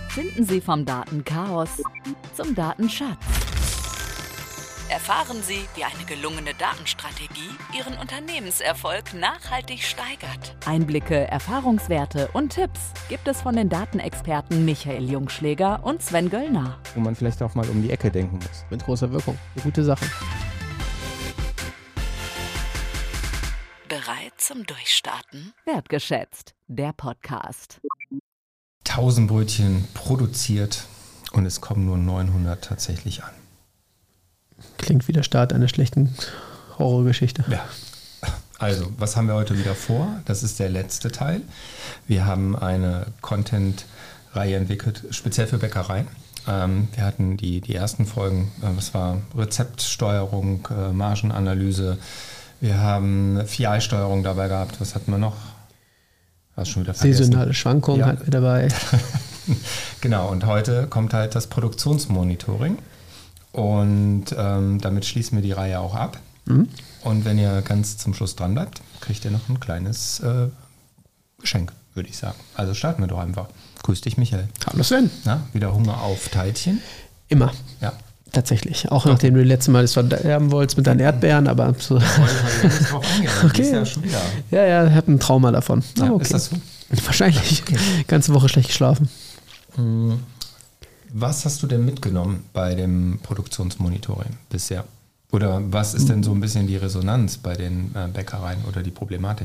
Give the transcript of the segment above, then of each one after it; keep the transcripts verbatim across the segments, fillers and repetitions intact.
Finden Sie vom Datenchaos zum Datenschatz. Erfahren Sie, wie eine gelungene Datenstrategie Ihren Unternehmenserfolg nachhaltig steigert. Einblicke, Erfahrungswerte und Tipps gibt es von den Datenexperten Michael Jungschläger und Sven Göllner. Wo man vielleicht auch mal um die Ecke denken muss. Mit großer Wirkung. Eine gute Sache. Bereit zum Durchstarten? Wertgeschätzt, der Podcast. tausend Brötchen produziert und es kommen nur neunhundert tatsächlich an. Klingt wie der Start einer schlechten Horrorgeschichte. Ja, also was haben wir heute wieder vor? Das ist der letzte Teil. Wir haben eine Content-Reihe entwickelt, speziell für Bäckereien. Ähm, wir hatten die, die ersten Folgen, äh, was war Rezeptsteuerung, äh, Margenanalyse. Wir haben V I-Steuerung dabei gehabt. Was hatten wir noch? Hast schon wieder vergessen. Saisonale Schwankungen ja. hatten wir dabei. Genau, und heute kommt halt das Produktionsmonitoring. Und ähm, damit schließen wir die Reihe auch ab. Mhm. Und wenn ihr ganz zum Schluss dran bleibt, kriegt ihr noch ein kleines äh, Geschenk, würde ich sagen. Also starten wir doch einfach. Grüß dich, Michael. Hallo Sven. Na, wieder Hunger auf Teilchen? Immer. Ja. Tatsächlich. Auch nachdem du das letzte Mal das verderben wolltest mit deinen Erdbeeren, aber so. Da wollte ich ja nicht drauf eingehen. Okay. Ist ja schon wieder. Ja, ja, ich habe ein Trauma davon. Ja, okay. Ist das so? Wahrscheinlich. Okay. Ganze Woche schlecht geschlafen. Was hast du denn mitgenommen bei dem Produktionsmonitoring bisher? Oder was ist denn so ein bisschen die Resonanz bei den äh, Bäckereien oder die Problematik?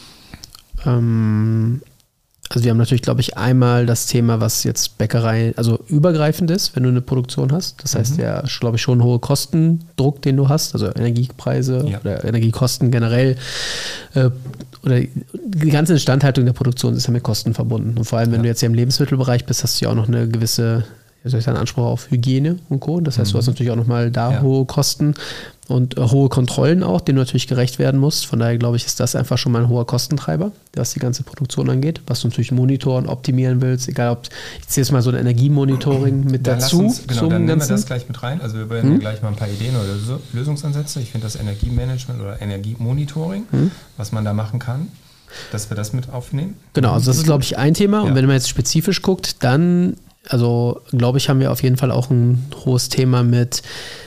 Ähm, also wir haben natürlich, glaube ich, einmal das Thema, was jetzt Bäckerei, also übergreifend ist, wenn du eine Produktion hast. Das heißt, mhm. ja, glaube ich, schon hohe Kostendruck, den du hast, also Energiepreise ja. oder Energiekosten generell. Äh, oder die ganze Instandhaltung der Produktion ist ja mit Kosten verbunden. Und vor allem, wenn ja. du jetzt hier im Lebensmittelbereich bist, hast du ja auch noch eine gewisse, wie soll ich sagen, Anspruch auf Hygiene und Co. Das heißt, mhm. du hast natürlich auch nochmal da ja. hohe Kosten und äh, hohe Kontrollen auch, denen du natürlich gerecht werden musst. Von daher, glaube ich, ist das einfach schon mal ein hoher Kostentreiber, was die ganze Produktion angeht, was du natürlich monitoren, optimieren willst, egal ob, ich zähle jetzt mal so ein Energiemonitoring mit dann dazu. Uns, genau, dann nehmen wir das gleich mit rein. Also wir werden hm? gleich mal ein paar Ideen oder so, Lösungsansätze. Ich finde das Energiemanagement oder Energiemonitoring, hm? was man da machen kann, dass wir das mit aufnehmen. Genau, also das ist, glaube ich, ein Thema. Und ja. wenn man jetzt spezifisch guckt, dann, also glaube ich, haben wir auf jeden Fall auch ein hohes Thema mit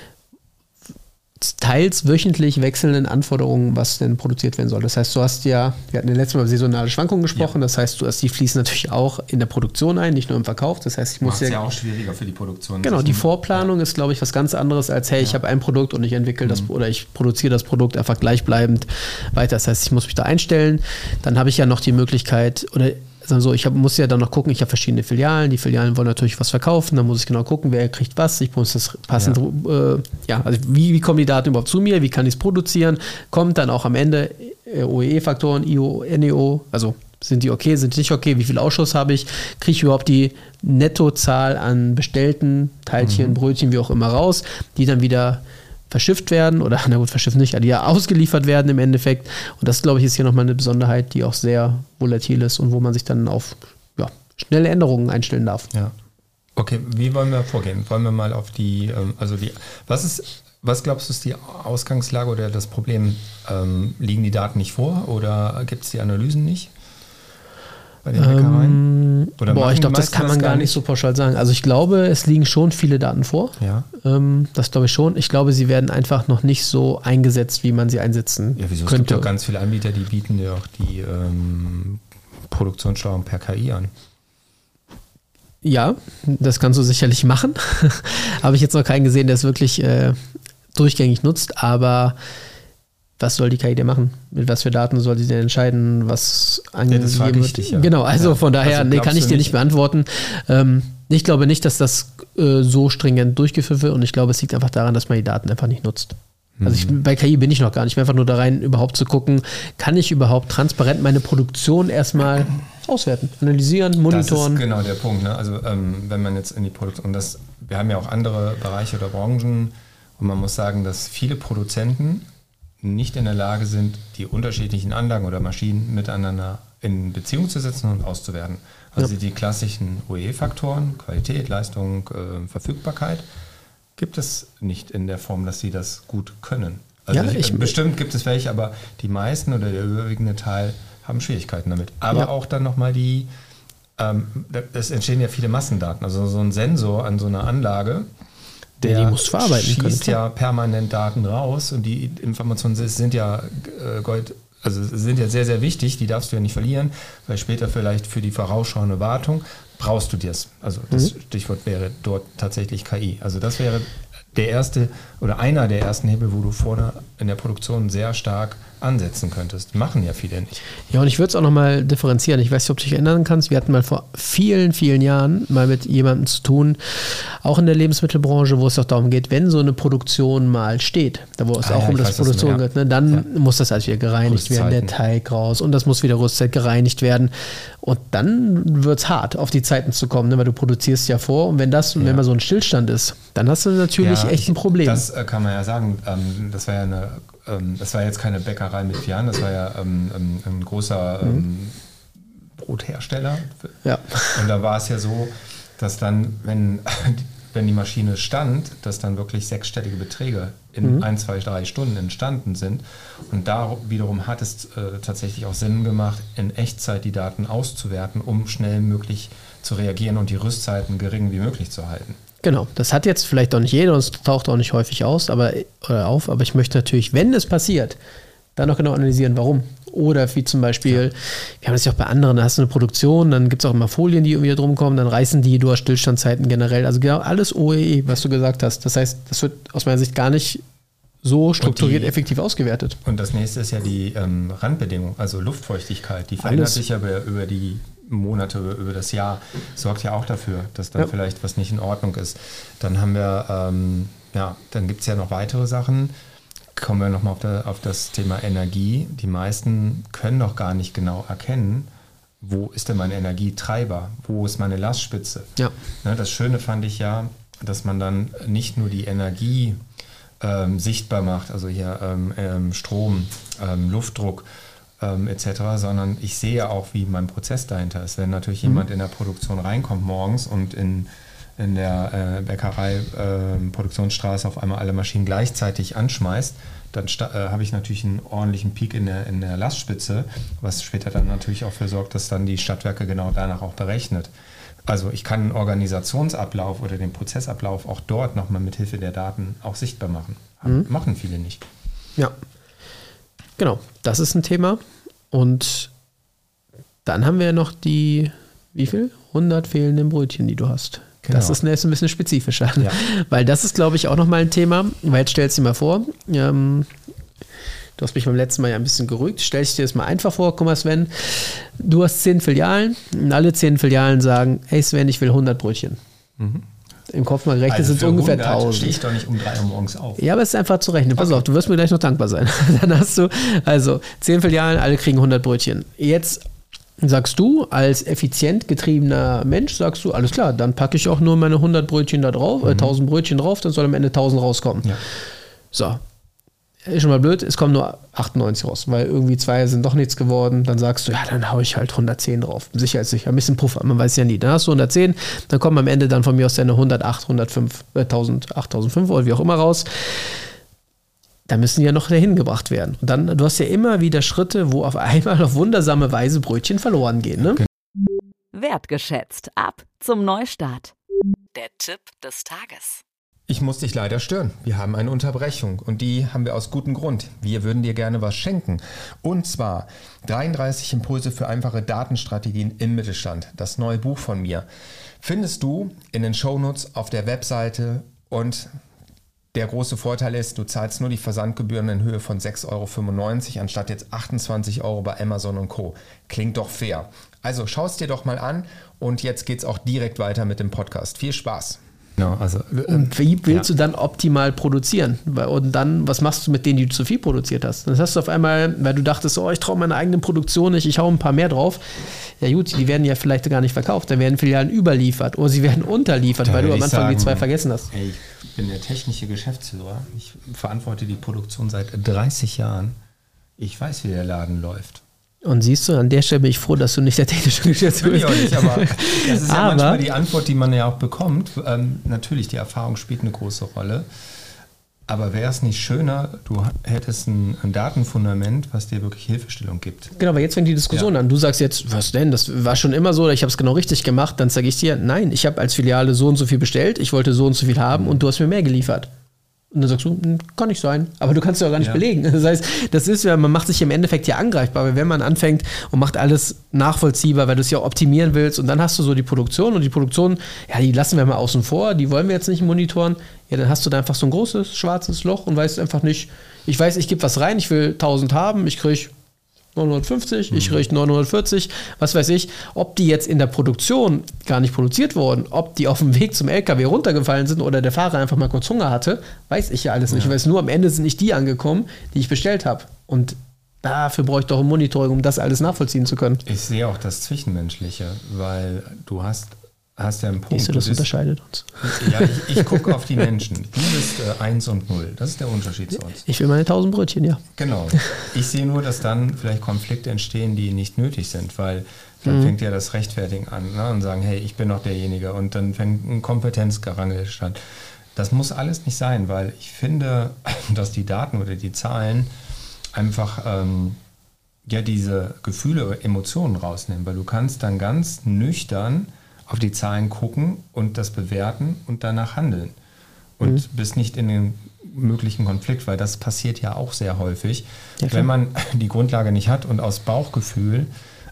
teils wöchentlich wechselnden Anforderungen, was denn produziert werden soll. Das heißt, du hast ja, wir hatten ja letztes Mal über saisonale Schwankungen gesprochen, ja. das heißt, du hast, die fließen natürlich auch in der Produktion ein, nicht nur im Verkauf. Das heißt, ich muss ja... ja auch schwieriger für die Produktion. Genau, die Vorplanung ja. ist, glaube ich, was ganz anderes als, hey, ich ja. habe ein Produkt und ich entwickle mhm. das oder ich produziere das Produkt einfach gleichbleibend weiter. Das heißt, ich muss mich da einstellen. Dann habe ich ja noch die Möglichkeit, oder so, ich hab, muss ja dann noch gucken, ich habe verschiedene Filialen, die Filialen wollen natürlich was verkaufen, dann muss ich genau gucken, wer kriegt was, ich muss das passend, ja, äh, ja also wie, wie kommen die Daten überhaupt zu mir, wie kann ich es produzieren, kommt dann auch am Ende äh, O E E-Faktoren, I O, N E O, also sind die okay, sind die nicht okay, wie viel Ausschuss habe ich, kriege ich überhaupt die Nettozahl an bestellten Teilchen, mhm. Brötchen, wie auch immer raus, die dann wieder verschifft werden oder, na gut, verschifft nicht, die ja ausgeliefert werden im Endeffekt. Und das, glaube ich, ist hier nochmal eine Besonderheit, die auch sehr volatil ist und wo man sich dann auf ja, schnelle Änderungen einstellen darf. Ja. Okay, wie wollen wir vorgehen? Wollen wir mal auf die, also die, was ist, was glaubst du, ist die Ausgangslage oder das Problem? Ähm, liegen die Daten nicht vor oder gibt es die Analysen nicht bei den Bäckereien? Oder boah, ich glaube, das kann man gar nicht so pauschal sagen. Also ich glaube, es liegen schon viele Daten vor. Ja. Ähm, das glaube ich schon. Ich glaube, sie werden einfach noch nicht so eingesetzt, wie man sie einsetzen ja, wieso? könnte. Es gibt ja ganz viele Anbieter, die bieten ja auch die ähm, Produktionssteuerung per K I an. Ja, das kannst du sicherlich machen. Habe ich jetzt noch keinen gesehen, der es wirklich äh, durchgängig nutzt, aber was soll die K I denn machen? Mit was für Daten soll sie denn entscheiden, was angegeben ja, wird? Dich, ja. Genau, also ja. von daher, also nee, kann ich dir nicht beantworten. Ähm, ich glaube nicht, dass das äh, so stringent durchgeführt wird und ich glaube, es liegt einfach daran, dass man die Daten einfach nicht nutzt. Mhm. Also ich, bei K I bin ich noch gar nicht. Ich bin einfach nur da rein, überhaupt zu gucken, kann ich überhaupt transparent meine Produktion erstmal auswerten, analysieren, monitoren. Das ist genau der Punkt. Ne? Also ähm, wenn man jetzt in die Produktion, und das, wir haben ja auch andere Bereiche oder Branchen und man muss sagen, dass viele Produzenten nicht in der Lage sind, die unterschiedlichen Anlagen oder Maschinen miteinander in Beziehung zu setzen und auszuwerten. Also ja. die klassischen O E E-Faktoren, Qualität, Leistung, äh, Verfügbarkeit, gibt es nicht in der Form, dass sie das gut können. Also ja, ich, ich, bestimmt gibt es welche, aber die meisten oder der überwiegende Teil haben Schwierigkeiten damit. Aber ja. auch dann nochmal die ähm, es entstehen ja viele Massendaten. Also so ein Sensor an so einer Anlage, der ja, die musst du verarbeiten schießt können, ja permanent Daten raus und die Informationen sind ja äh, Gold, also sind ja sehr, sehr wichtig, die darfst du ja nicht verlieren, weil später vielleicht für die vorausschauende Wartung brauchst du das. Also das mhm. Stichwort wäre dort tatsächlich K I. Also das wäre der erste oder einer der ersten Hebel, wo du vorne in der Produktion sehr stark ansetzen könntest. Machen ja viele nicht. Ja, und ich würde es auch nochmal differenzieren. Ich weiß nicht, ob du dich erinnern kannst. Wir hatten mal vor vielen, vielen Jahren mal mit jemandem zu tun, auch in der Lebensmittelbranche, wo es auch darum geht, wenn so eine Produktion mal steht, da wo es ah, auch ja, um das Produktion geht, ne, dann ja. muss das alles wieder gereinigt werden, der Teig raus und das muss wieder Rüstzeit gereinigt werden. Und dann wird es hart, auf die Zeiten zu kommen, ne, weil du produzierst ja vor und wenn das, ja. wenn mal so ein Stillstand ist, dann hast du natürlich ja, echt ein Problem. Das äh, kann man ja sagen. Ähm, das war ja eine Das war jetzt keine Bäckerei mit vier Jahren, das war ja ähm, ein großer ähm, mhm. Brothersteller. Ja. Und da war es ja so, dass dann, wenn, wenn die Maschine stand, dass dann wirklich sechsstellige Beträge in mhm. ein, zwei, drei Stunden entstanden sind. Und da wiederum hat es äh, tatsächlich auch Sinn gemacht, in Echtzeit die Daten auszuwerten, um schnell möglich zu reagieren und die Rüstzeiten gering wie möglich zu halten. Genau, das hat jetzt vielleicht auch nicht jeder und es taucht auch nicht häufig aus, aber, oder auf, aber ich möchte natürlich, wenn es passiert, dann noch genau analysieren, warum. Oder wie zum Beispiel, ja. wir haben das ja auch bei anderen, da hast du eine Produktion, dann gibt es auch immer Folien, die irgendwie drum kommen, dann reißen die, du hast Stillstandzeiten generell, also genau alles O E E, was du gesagt hast. Das heißt, das wird aus meiner Sicht gar nicht so strukturiert, die, effektiv ausgewertet. Und das nächste ist ja die ähm, Randbedingung, also Luftfeuchtigkeit, die verändert alles. sich ja über, über die Monate, über, über das Jahr, sorgt ja auch dafür, dass dann ja. vielleicht was nicht in Ordnung ist. Dann haben wir, ähm, ja, dann gibt es ja noch weitere Sachen. Kommen wir nochmal auf, auf das Thema Energie. Die meisten können doch gar nicht genau erkennen, wo ist denn mein Energietreiber, wo ist meine Lastspitze. Ja. Ne, das Schöne fand ich ja, dass man dann nicht nur die Energie ähm, sichtbar macht, also hier ähm, ähm, Strom, ähm, Luftdruck, Ähm, et cetera, sondern ich sehe auch, wie mein Prozess dahinter ist. Wenn natürlich mhm. jemand in der Produktion reinkommt morgens und in, in der äh, Bäckerei äh, Produktionsstraße auf einmal alle Maschinen gleichzeitig anschmeißt, dann sta- äh, habe ich natürlich einen ordentlichen Peak in der, in der Lastspitze, was später dann natürlich auch dafür sorgt, dass dann die Stadtwerke genau danach auch berechnet. Also ich kann einen Organisationsablauf oder den Prozessablauf auch dort nochmal mit Hilfe der Daten auch sichtbar machen. Mhm. Machen viele nicht. Ja. Genau, das ist ein Thema. Und dann haben wir ja noch die, wie viel? hundert fehlenden Brötchen, die du hast. Genau. Das ist jetzt ein bisschen spezifischer. Ja. Weil das ist, glaube ich, auch nochmal ein Thema. Weil jetzt stellst du dir mal vor, ähm, du hast mich beim letzten Mal ja ein bisschen gerügt. Stell dich dir das mal einfach vor. Guck mal, Sven, du hast zehn Filialen und alle zehn Filialen sagen, hey Sven, ich will hundert Brötchen. Mhm. Im Kopf mal gerechnet also sind es ungefähr tausend. Stehe ich doch nicht um drei Uhr morgens auf. Ja, aber es ist einfach zu rechnen. Pass okay. auf, du wirst mir gleich noch dankbar sein. Dann hast du also zehn Filialen, alle kriegen hundert Brötchen. Jetzt sagst du als effizient getriebener Mensch, sagst du, alles klar, dann packe ich auch nur meine hundert Brötchen da drauf, mhm. äh, tausend Brötchen drauf, dann soll am Ende tausend rauskommen. Ja. So. Ist schon mal blöd, es kommen nur achtundneunzig raus, weil irgendwie zwei sind doch nichts geworden. Dann sagst du, ja, dann haue ich halt hundertzehn drauf. Sicherheitssicher, ein bisschen Puffer, man weiß ja nie. Dann hast du hundertzehn, dann kommen am Ende dann von mir aus deine hundertacht, hundertfünf, äh, tausend, achttausendfünf oder wie auch immer raus. Da müssen die ja noch dahin gebracht werden. Und dann, du hast ja immer wieder Schritte, wo auf einmal auf wundersame Weise Brötchen verloren gehen. Ne? Wertgeschätzt. Ab zum Neustart. Der Tipp des Tages. Ich muss dich leider stören. Wir haben eine Unterbrechung und die haben wir aus gutem Grund. Wir würden dir gerne was schenken. Und zwar dreiunddreißig Impulse für einfache Datenstrategien im Mittelstand. Das neue Buch von mir findest du in den Shownotes auf der Webseite und der große Vorteil ist, du zahlst nur die Versandgebühren in Höhe von sechs Euro fünfundneunzig anstatt jetzt achtundzwanzig Euro bei Amazon und Co. Klingt doch fair. Also schau es dir doch mal an und jetzt geht's auch direkt weiter mit dem Podcast. Viel Spaß! Genau, also, und wie willst ja. du dann optimal produzieren? Und dann, was machst du mit denen, die du zu viel produziert hast? Dann hast du auf einmal, weil du dachtest, oh, ich traue meiner eigenen Produktion nicht, ich hau ein paar mehr drauf. Ja gut, die werden ja vielleicht gar nicht verkauft, dann werden Filialen überliefert oder sie werden unterliefert, da weil du am Anfang sagen, die zwei vergessen hast. Ey, ich bin der technische Geschäftsführer, ich verantworte die Produktion seit dreißig Jahren. Ich weiß, wie der Laden läuft. Und siehst du, an der Stelle bin ich froh, dass du nicht der technische Geschäftsführer bist. Will ich auch nicht, aber das ist ja aber manchmal die Antwort, die man ja auch bekommt. Ähm, natürlich, die Erfahrung spielt eine große Rolle. Aber wäre es nicht schöner, du hättest ein, ein Datenfundament, was dir wirklich Hilfestellung gibt? Genau, aber jetzt fängt die Diskussion ja. an. Du sagst jetzt, was denn, das war schon immer so, ich habe es genau richtig gemacht. Dann sage ich dir, nein, ich habe als Filiale so und so viel bestellt, ich wollte so und so viel haben und du hast mir mehr geliefert. Und dann sagst du, kann nicht sein. Aber du kannst es ja auch gar nicht ja. belegen. Das heißt, das ist ja, man macht sich im Endeffekt ja angreifbar, weil wenn man anfängt und macht alles nachvollziehbar, weil du es ja optimieren willst und dann hast du so die Produktion und die Produktion, ja, die lassen wir mal außen vor, die wollen wir jetzt nicht monitoren, ja, dann hast du da einfach so ein großes, schwarzes Loch und weißt einfach nicht, ich weiß, ich gebe was rein, ich will tausend haben, ich kriege neunhundertfünfzig, mhm. ich kriege neunhundertvierzig, was weiß ich, ob die jetzt in der Produktion gar nicht produziert wurden, ob die auf dem Weg zum L K W runtergefallen sind oder der Fahrer einfach mal kurz Hunger hatte, weiß ich ja alles nicht. Ja. Ich weiß nur, am Ende sind nicht die angekommen, die ich bestellt habe. Und dafür brauche ich doch ein Monitoring, um das alles nachvollziehen zu können. Ich sehe auch das Zwischenmenschliche, weil du hast hast ja einen Punkt. Siehst du, das du bist, unterscheidet uns. Ja, ich, ich gucke auf die Menschen. Du bist äh, eins und null. Das ist der Unterschied zu uns. Ich will meine tausend Brötchen, ja. Genau. Ich sehe nur, dass dann vielleicht Konflikte entstehen, die nicht nötig sind, weil dann mhm. fängt ja das Rechtfertigen an, ne, und sagen, hey, ich bin doch derjenige, und dann fängt ein Kompetenzgerangel statt. Das muss alles nicht sein, weil ich finde, dass die Daten oder die Zahlen einfach ähm, ja diese Gefühle, Emotionen rausnehmen, weil du kannst dann ganz nüchtern auf die Zahlen gucken und das bewerten und danach handeln. Und mhm. bist nicht in den möglichen Konflikt, weil das passiert ja auch sehr häufig. Ja, wenn man die Grundlage nicht hat und aus Bauchgefühl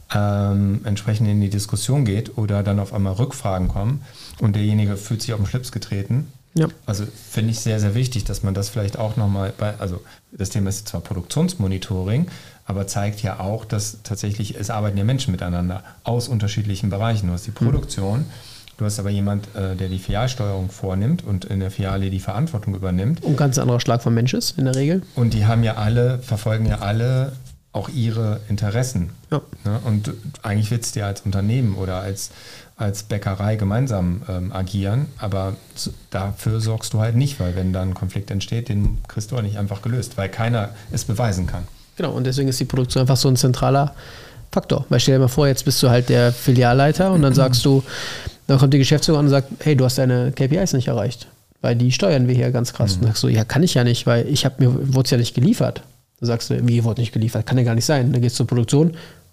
ähm, entsprechend in die Diskussion geht oder dann auf einmal Rückfragen kommen und derjenige fühlt sich auf den Schlips getreten. Ja. Also finde ich sehr, sehr wichtig, dass man das vielleicht auch nochmal bei, also das Thema ist zwar Produktionsmonitoring, aber zeigt ja auch, dass tatsächlich, es arbeiten ja Menschen miteinander aus unterschiedlichen Bereichen. Du hast die Produktion, du hast aber jemand, äh, der die Filialsteuerung vornimmt und in der Filiale die Verantwortung übernimmt. Und ganz anderer Schlag von Mensch ist in der Regel. Und die haben ja alle, verfolgen ja alle auch ihre Interessen. Ja. Ne? Und eigentlich willst du ja als Unternehmen oder als, als Bäckerei gemeinsam ähm, agieren, aber zu, dafür sorgst du halt nicht, weil wenn dann ein Konflikt entsteht, den kriegst du auch nicht einfach gelöst, weil keiner es beweisen kann. Genau, und deswegen ist die Produktion einfach so ein zentraler Faktor. Weil stell dir mal vor, jetzt bist du halt der Filialleiter und dann sagst du, dann kommt die Geschäftsführerin und sagt, hey, du hast deine K P Is nicht erreicht, weil die steuern wir hier ganz krass. Mhm. Und dann sagst du, ja, kann ich ja nicht, weil ich habe mir, wurde es ja nicht geliefert. Dann sagst du, wie, wurde nicht geliefert? Kann ja gar nicht sein. Dann gehst du zur Produktion,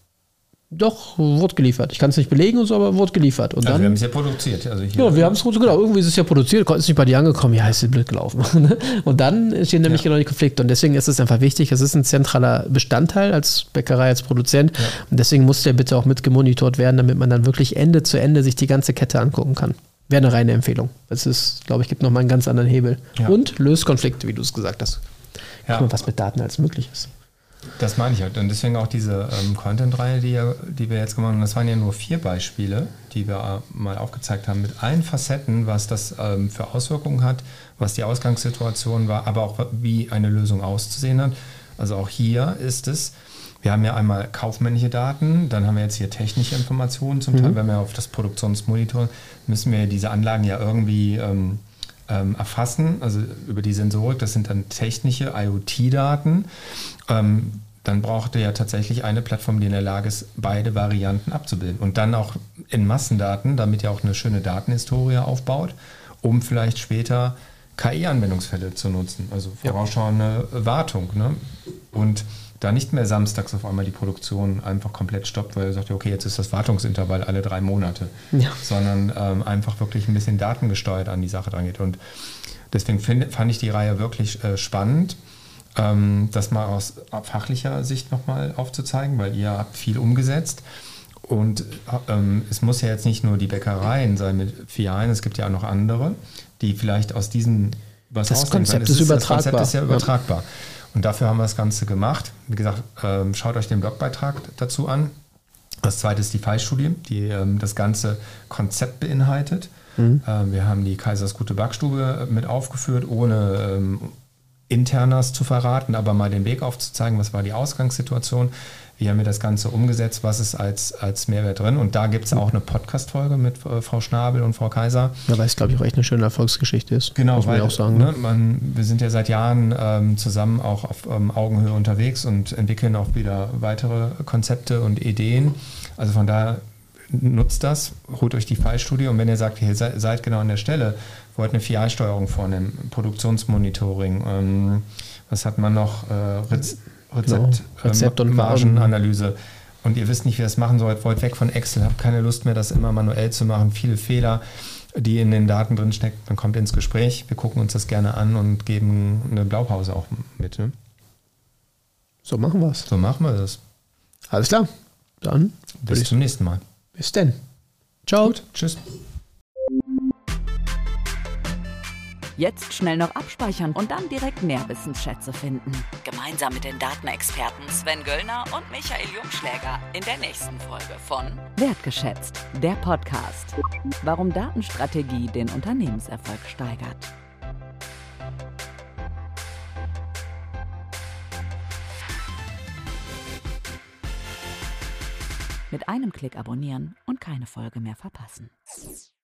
doch, wurde geliefert. Ich kann es nicht belegen und so, aber wurde geliefert. Und also dann, wir haben es ja produziert. Also hier ja, wir haben es genau, irgendwie ist es ja produziert, ist nicht bei dir angekommen, ja, ist ja blöd gelaufen. Und dann entstehen nämlich ja. genau die Konflikte. Und deswegen ist es einfach wichtig, es ist ein zentraler Bestandteil als Bäckerei, als Produzent. Ja. Und deswegen muss der bitte auch mit gemonitort werden, damit man dann wirklich Ende zu Ende sich die ganze Kette angucken kann. Wäre eine reine Empfehlung. Das ist, glaube ich, gibt nochmal einen ganz anderen Hebel. Ja. Und löst Konflikte, wie du es gesagt hast. Ja. Guck mal, was mit Daten als möglich ist. Das meine ich halt. Und deswegen auch diese ähm, Content-Reihe, die, die wir jetzt gemacht haben. Das waren ja nur vier Beispiele, die wir äh, mal aufgezeigt haben, mit allen Facetten, was das ähm, für Auswirkungen hat, was die Ausgangssituation war, aber auch wie eine Lösung auszusehen hat. Also auch hier ist es, wir haben ja einmal kaufmännische Daten, dann haben wir jetzt hier technische Informationen zum Teil. Mhm. Wenn wir auf das Produktionsmonitor, müssen wir diese Anlagen ja irgendwie ähm, ähm, erfassen, also über die Sensorik. Das sind dann technische I O T-Daten. Ähm, dann braucht er ja tatsächlich eine Plattform, die in der Lage ist, beide Varianten abzubilden. Und dann auch in Massendaten, damit er auch eine schöne Datenhistorie aufbaut, um vielleicht später K I-Anwendungsfälle zu nutzen, also vorausschauende ja. Wartung. Ne? Und da nicht mehr samstags auf einmal die Produktion einfach komplett stoppt, weil er sagt, okay, jetzt ist das Wartungsintervall alle drei Monate, ja. sondern ähm, einfach wirklich ein bisschen datengesteuert an die Sache dran geht. Und deswegen find, fand ich die Reihe wirklich äh, spannend, ähm, das mal aus fachlicher Sicht nochmal aufzuzeigen, weil ihr habt viel umgesetzt. Und ähm, es muss ja jetzt nicht nur die Bäckereien sein mit Filialen, es gibt ja auch noch andere, die vielleicht aus diesen was das Konzept ist, ist übertragbar. Das Konzept ist ja übertragbar. Ja. Und dafür haben wir das Ganze gemacht. Wie gesagt, ähm, schaut euch den Blogbeitrag dazu an. Das zweite ist die Fallstudie, die ähm, das ganze Konzept beinhaltet. Mhm. Ähm, wir haben die Kaisers Gute Backstube mit aufgeführt, ohne ähm, Internas zu verraten, aber mal den Weg aufzuzeigen, was war die Ausgangssituation. Wie haben wir das Ganze umgesetzt? Was ist als, als Mehrwert drin? Und da gibt es auch eine Podcast-Folge mit äh, Frau Schnabel und Frau Kaiser. Ja, weil es, glaube ich, auch echt eine schöne Erfolgsgeschichte ist. Genau, muss man weil, auch sagen. Ne, man, wir sind ja seit Jahren ähm, zusammen auch auf ähm, Augenhöhe unterwegs und entwickeln auch wieder weitere Konzepte und Ideen. Also von daher nutzt das, holt euch die Fallstudie und wenn ihr sagt, ihr seid genau an der Stelle, wollt eine V I-Steuerung vornehmen, Produktionsmonitoring, ähm, was hat man noch, äh, Rez- Rezept, genau. Rezept ähm, und Margenanalyse und ihr wisst nicht, wie ihr das machen sollt, wollt weg von Excel, habt keine Lust mehr, das immer manuell zu machen, viele Fehler, die in den Daten drin stecken, dann kommt ins Gespräch, wir gucken uns das gerne an und geben eine Blaupause auch mit. Ne? So machen wir es. So machen wir das. Alles klar. Dann bis zum nächsten Mal. Bis denn. Ciao. Gut, tschüss. Jetzt schnell noch abspeichern und dann direkt Nährwissensschätze finden. Gemeinsam mit den Datenexperten Sven Göllner und Michael Jungschläger in der nächsten Folge von Wertgeschätzt, der Podcast. Warum Datenstrategie den Unternehmenserfolg steigert. Mit einem Klick abonnieren und keine Folge mehr verpassen.